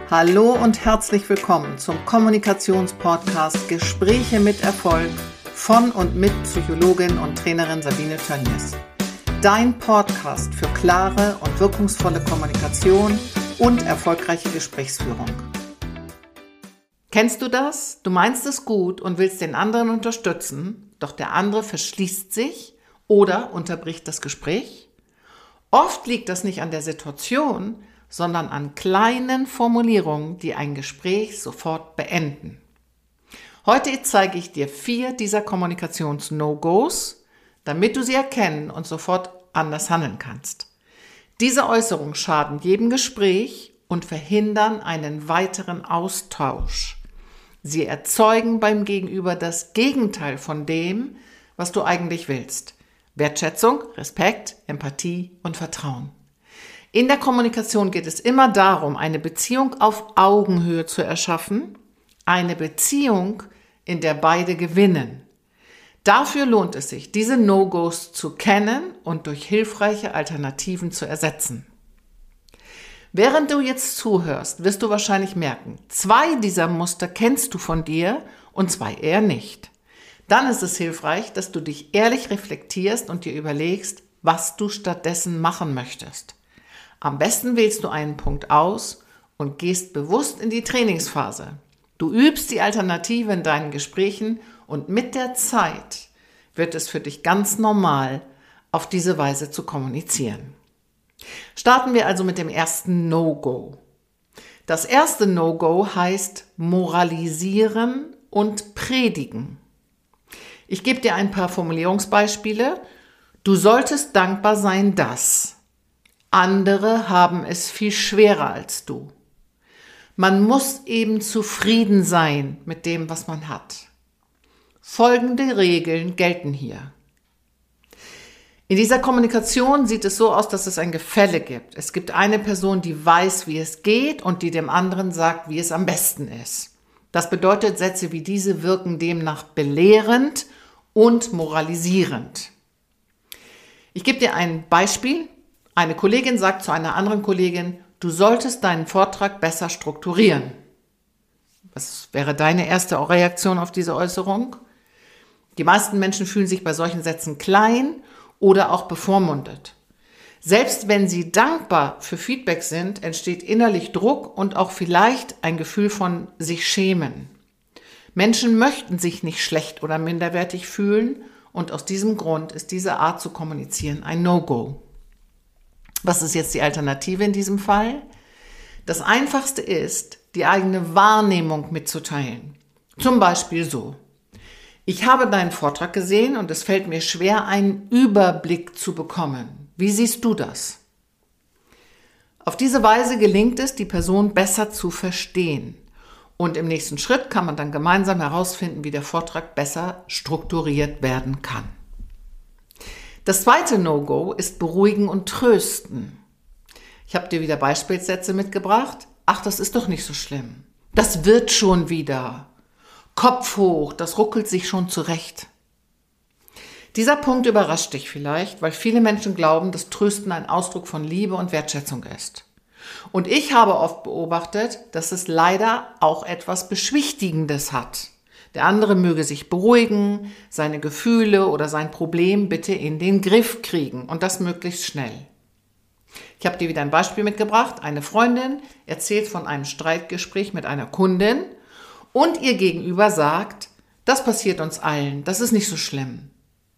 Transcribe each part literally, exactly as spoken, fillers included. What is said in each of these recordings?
Hallo und herzlich willkommen zum Kommunikationspodcast Gespräche mit Erfolg von und mit Psychologin und Trainerin Sabine Tönjes. Dein Podcast für klare und wirkungsvolle Kommunikation und erfolgreiche Gesprächsführung. Kennst du das? Du meinst es gut und willst den anderen unterstützen, doch der andere verschließt sich oder unterbricht das Gespräch? Oft liegt das nicht an der Situation, sondern an kleinen Formulierungen, die ein Gespräch sofort beenden. Heute zeige ich dir vier dieser Kommunikations-No-Gos, damit du sie erkennen und sofort anders handeln kannst. Diese Äußerungen schaden jedem Gespräch und verhindern einen weiteren Austausch. Sie erzeugen beim Gegenüber das Gegenteil von dem, was du eigentlich willst. Wertschätzung, Respekt, Empathie und Vertrauen. In der Kommunikation geht es immer darum, eine Beziehung auf Augenhöhe zu erschaffen, eine Beziehung, in der beide gewinnen. Dafür lohnt es sich, diese No-Gos zu kennen und durch hilfreiche Alternativen zu ersetzen. Während du jetzt zuhörst, wirst du wahrscheinlich merken, zwei dieser Muster kennst du von dir und zwei eher nicht. Dann ist es hilfreich, dass du dich ehrlich reflektierst und dir überlegst, was du stattdessen machen möchtest. Am besten wählst du einen Punkt aus und gehst bewusst in die Trainingsphase. Du übst die Alternative in deinen Gesprächen und mit der Zeit wird es für dich ganz normal, auf diese Weise zu kommunizieren. Starten wir also mit dem ersten No-Go. Das erste No-Go heißt moralisieren und predigen. Ich gebe dir ein paar Formulierungsbeispiele. Du solltest dankbar sein, dass andere haben es viel schwerer als du. Man muss eben zufrieden sein mit dem, was man hat. Folgende Regeln gelten hier. In dieser Kommunikation sieht es so aus, dass es ein Gefälle gibt. Es gibt eine Person, die weiß, wie es geht und die dem anderen sagt, wie es am besten ist. Das bedeutet, Sätze wie diese wirken demnach belehrend und moralisierend. Ich gebe dir ein Beispiel. Eine Kollegin sagt zu einer anderen Kollegin, du solltest deinen Vortrag besser strukturieren. Was wäre deine erste Reaktion auf diese Äußerung? Die meisten Menschen fühlen sich bei solchen Sätzen klein oder auch bevormundet. Selbst wenn sie dankbar für Feedback sind, entsteht innerlich Druck und auch vielleicht ein Gefühl von sich schämen. Menschen möchten sich nicht schlecht oder minderwertig fühlen und aus diesem Grund ist diese Art zu kommunizieren ein No-Go. Was ist jetzt die Alternative in diesem Fall? Das Einfachste ist, die eigene Wahrnehmung mitzuteilen. Zum Beispiel so: Ich habe deinen Vortrag gesehen und es fällt mir schwer, einen Überblick zu bekommen. Wie siehst du das? Auf diese Weise gelingt es, die Person besser zu verstehen. Und im nächsten Schritt kann man dann gemeinsam herausfinden, wie der Vortrag besser strukturiert werden kann. Das zweite No-Go ist beruhigen und trösten. Ich habe dir wieder Beispielsätze mitgebracht. Ach, das ist doch nicht so schlimm. Das wird schon wieder. Kopf hoch, das ruckelt sich schon zurecht. Dieser Punkt überrascht dich vielleicht, weil viele Menschen glauben, dass Trösten ein Ausdruck von Liebe und Wertschätzung ist. Und ich habe oft beobachtet, dass es leider auch etwas Beschwichtigendes hat. Der andere möge sich beruhigen, seine Gefühle oder sein Problem bitte in den Griff kriegen und das möglichst schnell. Ich habe dir wieder ein Beispiel mitgebracht. Eine Freundin erzählt von einem Streitgespräch mit einer Kundin und ihr Gegenüber sagt, das passiert uns allen, das ist nicht so schlimm.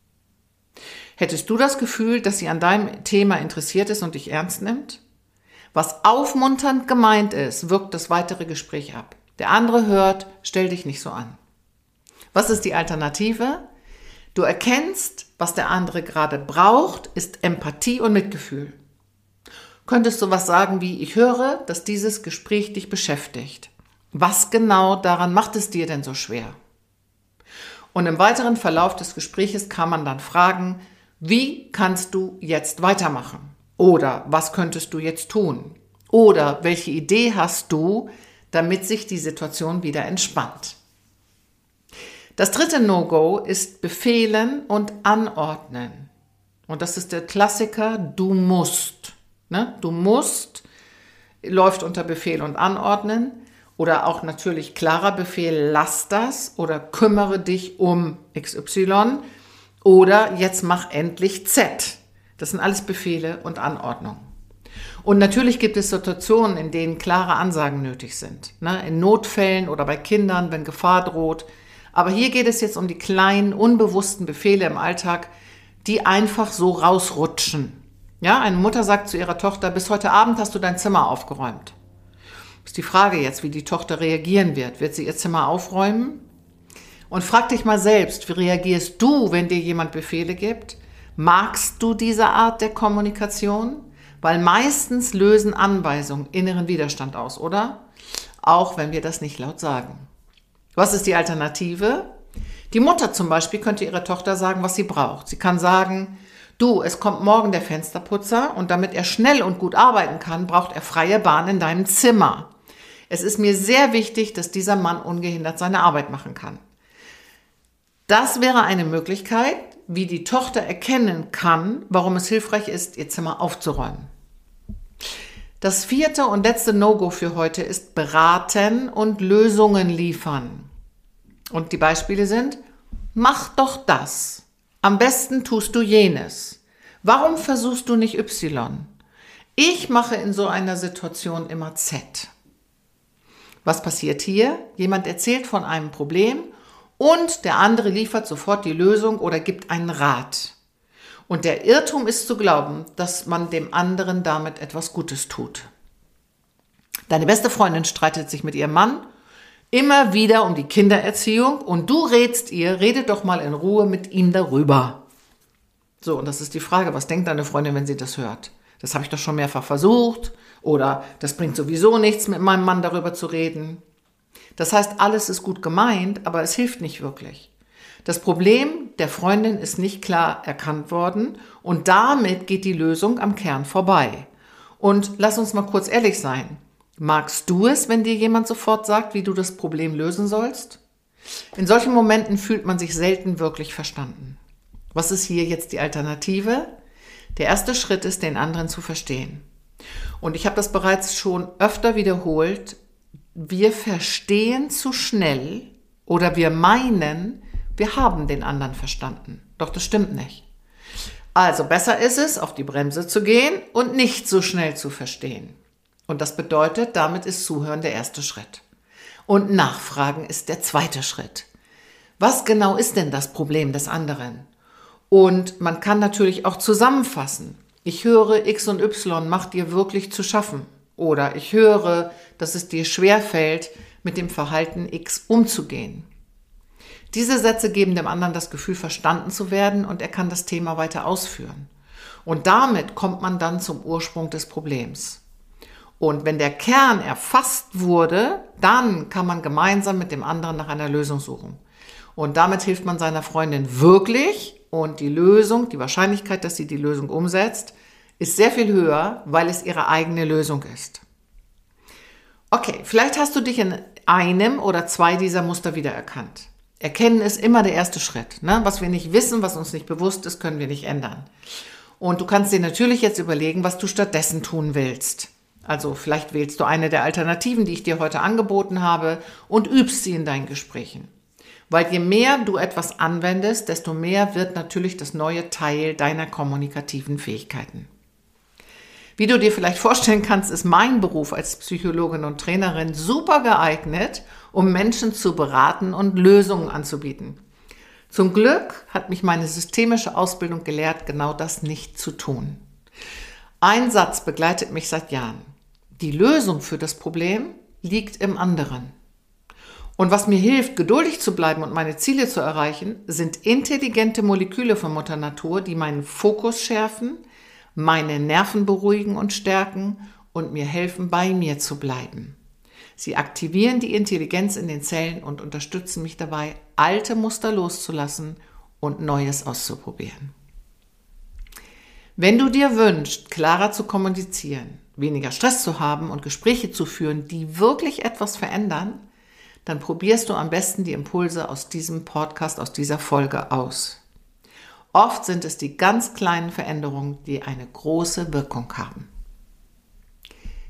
Hättest du das Gefühl, dass sie an deinem Thema interessiert ist und dich ernst nimmt? Was aufmunternd gemeint ist, wirkt das weitere Gespräch ab. Der andere hört, stell dich nicht so an. Was ist die Alternative? Du erkennst, was der andere gerade braucht, ist Empathie und Mitgefühl. Könntest du was sagen wie, ich höre, dass dieses Gespräch dich beschäftigt. Was genau daran macht es dir denn so schwer? Und im weiteren Verlauf des Gespräches kann man dann fragen, wie kannst du jetzt weitermachen? Oder was könntest du jetzt tun? Oder welche Idee hast du, damit sich die Situation wieder entspannt? Das dritte No-Go ist befehlen und anordnen. Und das ist der Klassiker, du musst. Ne? Du musst läuft unter Befehl und Anordnen. Oder auch natürlich klarer Befehl, lass das oder kümmere dich um X Y oder jetzt mach endlich Z. Das sind alles Befehle und Anordnungen. Und natürlich gibt es Situationen, in denen klare Ansagen nötig sind. Ne? In Notfällen oder bei Kindern, wenn Gefahr droht. Aber hier geht es jetzt um die kleinen, unbewussten Befehle im Alltag, die einfach so rausrutschen. Ja, eine Mutter sagt zu ihrer Tochter, bis heute Abend hast du dein Zimmer aufgeräumt. Ist die Frage jetzt, wie die Tochter reagieren wird. Wird sie ihr Zimmer aufräumen? Und frag dich mal selbst, wie reagierst du, wenn dir jemand Befehle gibt? Magst du diese Art der Kommunikation? Weil meistens lösen Anweisungen inneren Widerstand aus, oder? Auch wenn wir das nicht laut sagen. Was ist die Alternative? Die Mutter zum Beispiel könnte ihrer Tochter sagen, was sie braucht. Sie kann sagen, du, es kommt morgen der Fensterputzer und damit er schnell und gut arbeiten kann, braucht er freie Bahn in deinem Zimmer. Es ist mir sehr wichtig, dass dieser Mann ungehindert seine Arbeit machen kann. Das wäre eine Möglichkeit, wie die Tochter erkennen kann, warum es hilfreich ist, ihr Zimmer aufzuräumen. Das vierte und letzte No-Go für heute ist beraten und Lösungen liefern. Und die Beispiele sind, mach doch das. Am besten tust du jenes. Warum versuchst du nicht Y? Ich mache in so einer Situation immer Z. Was passiert hier? Jemand erzählt von einem Problem und der andere liefert sofort die Lösung oder gibt einen Rat. Und der Irrtum ist zu glauben, dass man dem anderen damit etwas Gutes tut. Deine beste Freundin streitet sich mit ihrem Mann immer wieder um die Kindererziehung und du rätst ihr, redet doch mal in Ruhe mit ihm darüber. So, und das ist die Frage, was denkt deine Freundin, wenn sie das hört? Das habe ich doch schon mehrfach versucht oder das bringt sowieso nichts, mit meinem Mann darüber zu reden. Das heißt, alles ist gut gemeint, aber es hilft nicht wirklich. Das Problem der Freundin ist nicht klar erkannt worden und damit geht die Lösung am Kern vorbei. Und lass uns mal kurz ehrlich sein. Magst du es, wenn dir jemand sofort sagt, wie du das Problem lösen sollst? In solchen Momenten fühlt man sich selten wirklich verstanden. Was ist hier jetzt die Alternative? Der erste Schritt ist, den anderen zu verstehen. Und ich habe das bereits schon öfter wiederholt. Wir verstehen zu schnell oder wir meinen, wir haben den anderen verstanden. Doch das stimmt nicht. Also besser ist es, auf die Bremse zu gehen und nicht so schnell zu verstehen. Und das bedeutet, damit ist Zuhören der erste Schritt. Und Nachfragen ist der zweite Schritt. Was genau ist denn das Problem des anderen? Und man kann natürlich auch zusammenfassen. Ich höre, X und Y macht dir wirklich zu schaffen. Oder ich höre, dass es dir schwerfällt, mit dem Verhalten X umzugehen. Diese Sätze geben dem anderen das Gefühl, verstanden zu werden und er kann das Thema weiter ausführen. Und damit kommt man dann zum Ursprung des Problems. Und wenn der Kern erfasst wurde, dann kann man gemeinsam mit dem anderen nach einer Lösung suchen. Und damit hilft man seiner Freundin wirklich und die Lösung, die Wahrscheinlichkeit, dass sie die Lösung umsetzt, ist sehr viel höher, weil es ihre eigene Lösung ist. Okay, vielleicht hast du dich in einem oder zwei dieser Muster wiedererkannt. Erkennen ist immer der erste Schritt. Ne? Was wir nicht wissen, was uns nicht bewusst ist, können wir nicht ändern. Und du kannst dir natürlich jetzt überlegen, was du stattdessen tun willst. Also vielleicht wählst du eine der Alternativen, die ich dir heute angeboten habe und übst sie in deinen Gesprächen. Weil je mehr du etwas anwendest, desto mehr wird natürlich das neue Teil deiner kommunikativen Fähigkeiten. Wie du dir vielleicht vorstellen kannst, ist mein Beruf als Psychologin und Trainerin super geeignet, um Menschen zu beraten und Lösungen anzubieten. Zum Glück hat mich meine systemische Ausbildung gelehrt, genau das nicht zu tun. Ein Satz begleitet mich seit Jahren. Die Lösung für das Problem liegt im anderen. Und was mir hilft, geduldig zu bleiben und meine Ziele zu erreichen, sind intelligente Moleküle von Mutter Natur, die meinen Fokus schärfen, meine Nerven beruhigen und stärken und mir helfen, bei mir zu bleiben. Sie aktivieren die Intelligenz in den Zellen und unterstützen mich dabei, alte Muster loszulassen und Neues auszuprobieren. Wenn du dir wünschst, klarer zu kommunizieren, weniger Stress zu haben und Gespräche zu führen, die wirklich etwas verändern, dann probierst du am besten die Impulse aus diesem Podcast, aus dieser Folge aus. Oft sind es die ganz kleinen Veränderungen, die eine große Wirkung haben.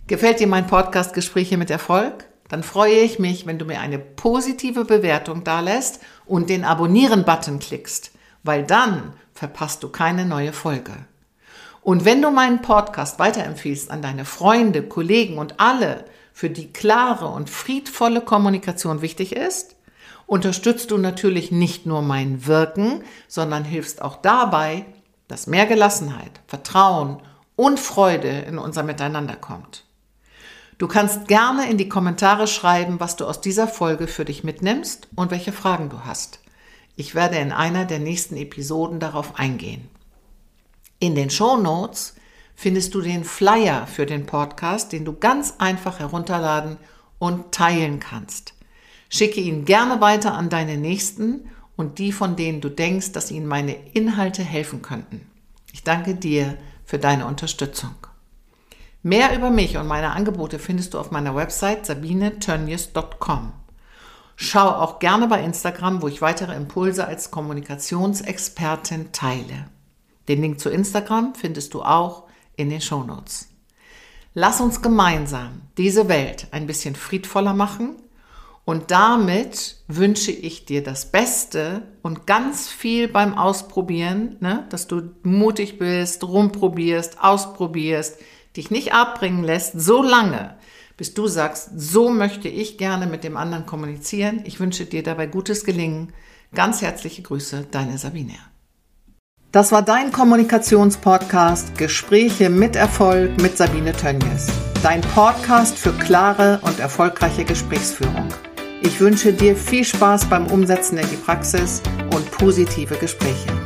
Gefällt dir mein Podcast Gespräche mit Erfolg? Dann freue ich mich, wenn du mir eine positive Bewertung dalässt und den Abonnieren-Button klickst, weil dann verpasst du keine neue Folge. Und wenn du meinen Podcast weiterempfiehlst an deine Freunde, Kollegen und alle, für die klare und friedvolle Kommunikation wichtig ist, unterstützt du natürlich nicht nur mein Wirken, sondern hilfst auch dabei, dass mehr Gelassenheit, Vertrauen und Freude in unser Miteinander kommt. Du kannst gerne in die Kommentare schreiben, was du aus dieser Folge für dich mitnimmst und welche Fragen du hast. Ich werde in einer der nächsten Episoden darauf eingehen. In den Shownotes findest du den Flyer für den Podcast, den du ganz einfach herunterladen und teilen kannst. Schicke ihn gerne weiter an deine Nächsten und die, von denen du denkst, dass ihnen meine Inhalte helfen könnten. Ich danke dir für deine Unterstützung. Mehr über mich und meine Angebote findest du auf meiner Website sabine tönjes punkt com. Schau auch gerne bei Instagram, wo ich weitere Impulse als Kommunikationsexpertin teile. Den Link zu Instagram findest du auch in den Shownotes. Lass uns gemeinsam diese Welt ein bisschen friedvoller machen und damit wünsche ich dir das Beste und ganz viel beim Ausprobieren, ne? Dass du mutig bist, rumprobierst, ausprobierst, dich nicht abbringen lässt, so lange, bis du sagst, so möchte ich gerne mit dem anderen kommunizieren. Ich wünsche dir dabei gutes Gelingen. Ganz herzliche Grüße, deine Sabine. Das war dein Kommunikationspodcast Gespräche mit Erfolg mit Sabine Tönjes. Dein Podcast für klare und erfolgreiche Gesprächsführung. Ich wünsche dir viel Spaß beim Umsetzen in die Praxis und positive Gespräche.